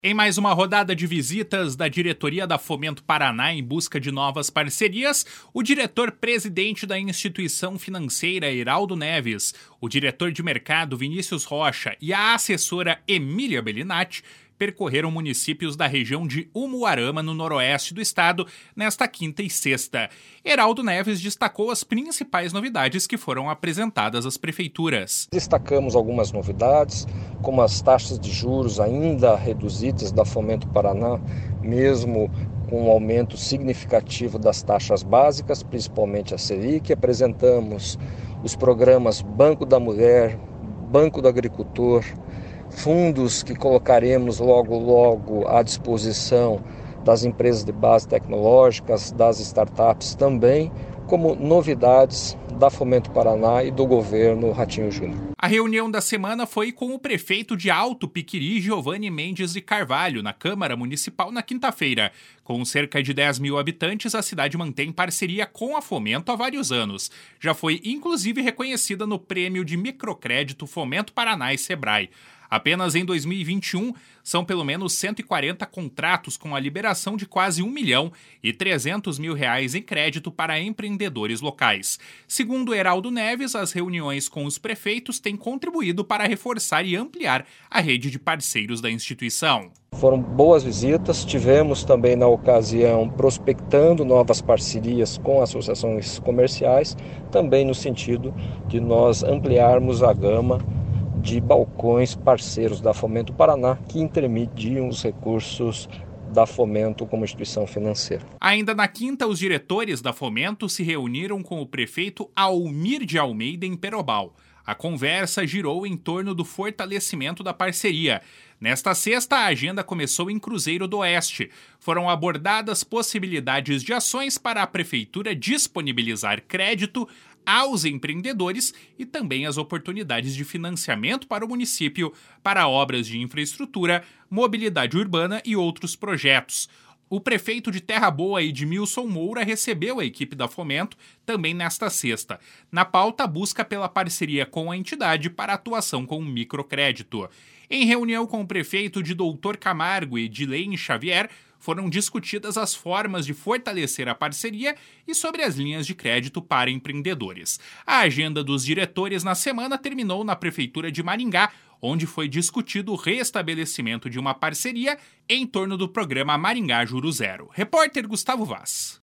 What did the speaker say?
Em mais uma rodada de visitas da diretoria da Fomento Paraná em busca de novas parcerias, o diretor-presidente da instituição financeira, Heraldo Neves, o diretor de mercado, Vinícius Rocha, e a assessora Emília Bellinati percorreram municípios da região de Umuarama, no noroeste do estado, nesta quinta e sexta. Heraldo Neves destacou as principais novidades que foram apresentadas às prefeituras. Destacamos algumas novidades, como as taxas de juros ainda reduzidas da Fomento Paraná, mesmo com um aumento significativo das taxas básicas, principalmente a Selic. Apresentamos os programas Banco da Mulher, Banco do Agricultor, fundos que colocaremos logo à disposição das empresas de base tecnológicas, das startups também, como novidades da Fomento Paraná e do governo Ratinho Júnior. A reunião da semana foi com o prefeito de Alto Piquiri, Giovanni Mendes de Carvalho, na Câmara Municipal na quinta-feira. Com cerca de 10 mil habitantes, a cidade mantém parceria com a Fomento há vários anos. Já foi inclusive reconhecida no Prêmio de Microcrédito Fomento Paraná e Sebrae. Apenas em 2021, são pelo menos 140 contratos com a liberação de quase R$1.3 milhão em crédito para empreendedores locais. Segundo Heraldo Neves, as reuniões com os prefeitos têm contribuído para reforçar e ampliar a rede de parceiros da instituição. Foram boas visitas, tivemos também na ocasião prospectando novas parcerias com associações comerciais, também no sentido de nós ampliarmos a gama de balcões parceiros da Fomento Paraná que intermediam os recursos da Fomento como instituição financeira. Ainda na quinta, os diretores da Fomento se reuniram com o prefeito Almir de Almeida em Perobal. A conversa girou em torno do fortalecimento da parceria. Nesta sexta, a agenda começou em Cruzeiro do Oeste. Foram abordadas possibilidades de ações para a prefeitura disponibilizar crédito aos empreendedores e também as oportunidades de financiamento para o município para obras de infraestrutura, mobilidade urbana e outros projetos. O prefeito de Terra Boa, Edmilson Moura, recebeu a equipe da Fomento também nesta sexta. Na pauta, a busca pela parceria com a entidade para atuação com o microcrédito. Em reunião com o prefeito de Doutor Camargo e Edilene Xavier, foram discutidas as formas de fortalecer a parceria e sobre as linhas de crédito para empreendedores. A agenda dos diretores na semana terminou na Prefeitura de Maringá, onde foi discutido o restabelecimento de uma parceria em torno do programa Maringá Juro Zero. Repórter Gustavo Vaz.